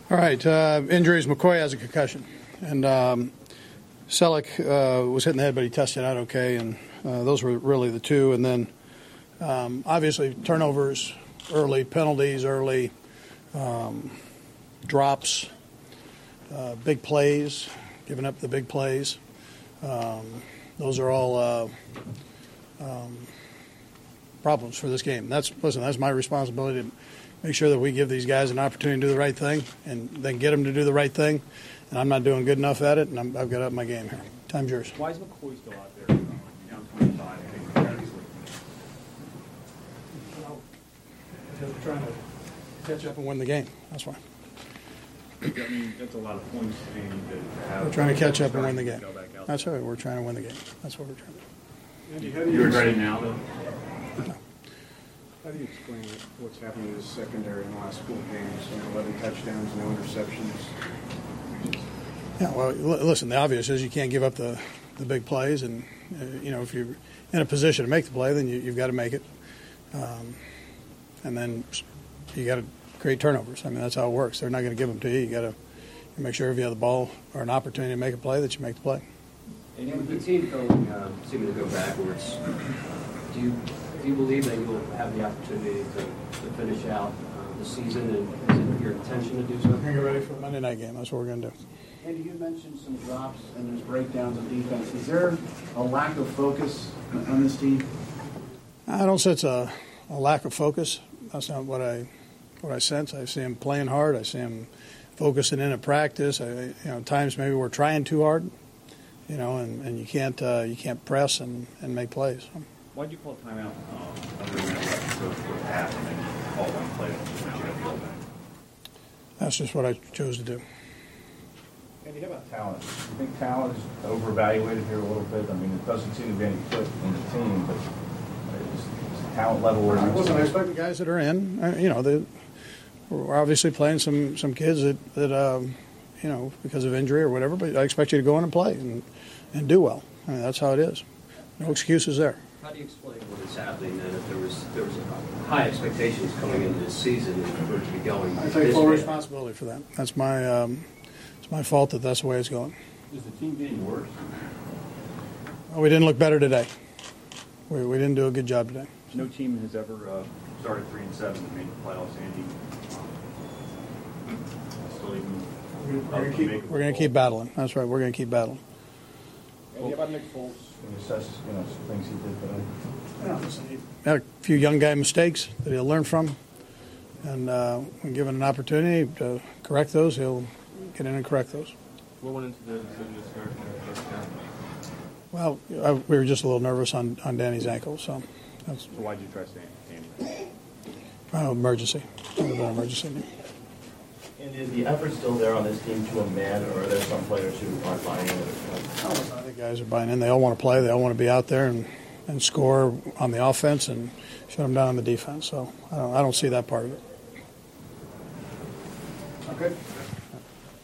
All right, injuries. McCoy has a concussion, and Selleck was hit in the head, but he tested out okay, and those were really the two. And then, obviously, turnovers early, penalties early, drops, big plays, giving up the big plays. Those are all problems for this game. That's my responsibility to make sure that we give these guys an opportunity to do the right thing and then get them to do the right thing. And I'm not doing good enough at it, and I've got to up my game here. Time's yours. Why is McCoy still out there down 25? Because we're trying to catch up and win the game. That's why. I mean, that's a lot of points to have. We're trying to catch up and win the game. That's right. We're trying to win the game. That's what we're trying to do. Andy, you regret it now, though? No. How do you explain what's happening to the secondary in the last 4 games? 11 touchdowns, no interceptions. Yeah, well, listen, the obvious is you can't give up the big plays. And, if you're in a position to make the play, then you've got to make it. And then you got to create turnovers. I mean, that's how it works. They're not going to give them to you. You got to make sure if you have the ball or an opportunity to make a play that you make the play. And with the team seeming to go backwards, do you believe that you'll have the opportunity to finish out the season, and is it your intention to do so? We're going to get ready for the Monday night game. That's what we're going to do. Andy, you mentioned some drops and there's breakdowns in defense. Is there a lack of focus on this team? I don't sense a lack of focus. That's not what I sense. I see him playing hard. I see him focusing in at practice. At times maybe we're trying too hard, and you can't press and make plays. Why did you call a timeout under a minute left for half and then call one play that you had to go back? That's just what I chose to do. Andy, how about talent? Do you think talent is overevaluated here a little bit? I mean, it doesn't seem to be any clip in the team, but is talent level where it Listen, I expect the guys that are in, we're obviously playing some kids that because of injury or whatever, but I expect you to go in and play and do well. I mean, that's how it is. No excuses there. How do you explain what is happening then if there was high expectations coming into this season and for it to be going? I take full responsibility for that. That's my fault that's the way it's going. Is the team getting worse? Well, we didn't look better today. We didn't do a good job today. No team has ever started 3-7 and made the playoffs, Andy. Still even We're going to keep battling. That's right. We're going to keep battling. Andy, how about Nick Foles? Can you assess some things he did today? He had a few young guy mistakes that he'll learn from, and when given an opportunity to correct those, he'll get in and correct those. What went into the decision to start first down? Well, we were just a little nervous on Danny's ankle, so that's. So why'd you try Danny? Emergency. Emergency. And is the effort still there on this team to a man, or are there some players who aren't buying in? I think guys are buying in. They all want to play. They all want to be out there and score on the offense and shut them down on the defense. So I don't see that part of it. Okay.